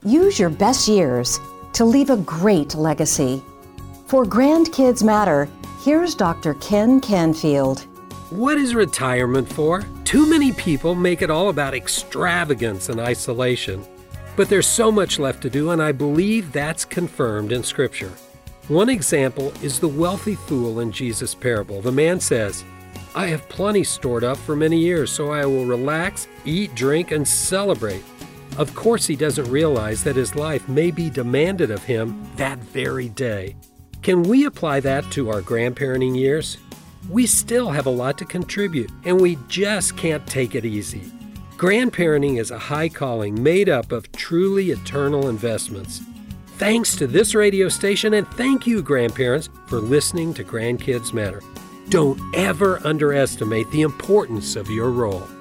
Use your best years to leave a great legacy. For Grandkids Matter, here's Dr. Ken Canfield. What is retirement for? Too many people make it all about extravagance and isolation. But there's so much left to do, and I believe that's confirmed in Scripture. One example is the wealthy fool in Jesus' parable. The man says, "I have plenty stored up for many years, so I will relax, eat, drink, and celebrate." Of course, he doesn't realize that his life may be demanded of him that very day. Can we apply that to our grandparenting years? We still have a lot to contribute, and we just can't take it easy. Grandparenting is a high calling made up of truly eternal investments. Thanks to this radio station, and thank you, grandparents, for listening to Grandkids Matter. Don't ever underestimate the importance of your role.